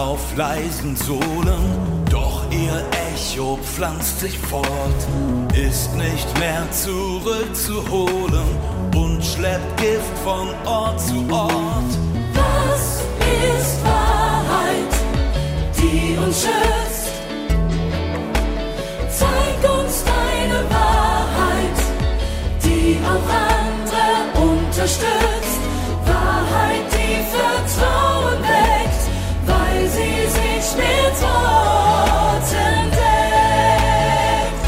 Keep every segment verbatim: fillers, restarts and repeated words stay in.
auf leisen Sohlen, doch ihr Echo pflanzt sich fort, ist nicht mehr zurückzuholen und schleppt Gift von Ort zu Ort. Was ist Wahrheit, die uns schützt? Zeig uns deine Wahrheit, die auch andere unterstützt. Wahrheit, die Vertrauen weckt, weil sie sich mit Worten deckt.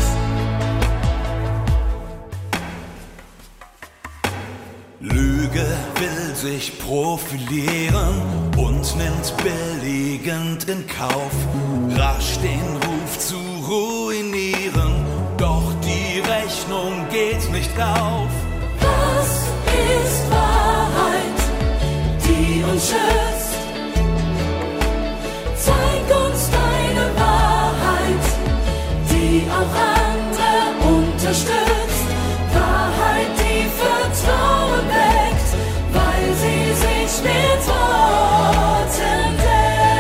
Lüge will sich profilieren und nimmt billigend in Kauf, rasch den Ruf zu ruinieren, doch die Rechnung geht nicht auf. Was ist Wahrheit, die uns schützt? Zeig uns deine Wahrheit, die auch andere unterstützt. Wahrheit, die Vertrauen weckt, weil sie sich mit Worten deckt.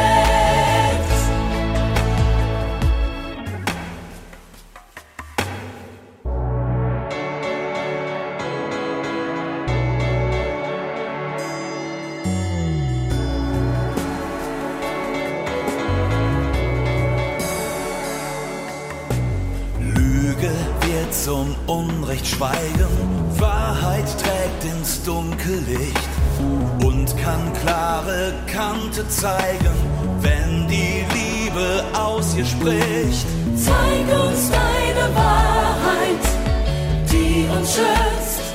Lüge wird zum Unrecht schweigen, Wahrheit trägt ins Dunkellicht und kann klare Kante zeigen, wenn die Liebe aus ihr spricht. Zeig uns deine Wahrheit, die uns schützt.